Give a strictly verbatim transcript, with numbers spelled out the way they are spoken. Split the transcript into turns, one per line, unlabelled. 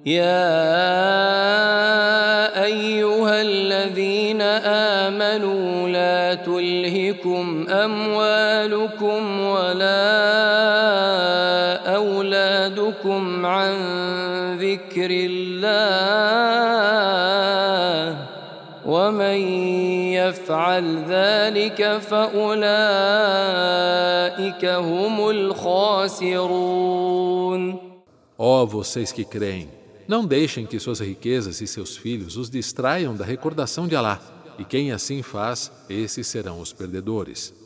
يا أيها الذين آمنوا لا تلهكم أموالكم ولا أولادكم عن ذكر الله ومن يفعل ذلك فأولئك هم الخاسرون.
Ó vocês que creem, não deixem que suas riquezas e seus filhos os distraiam da recordação de Alá, e quem assim faz, esses serão os perdedores.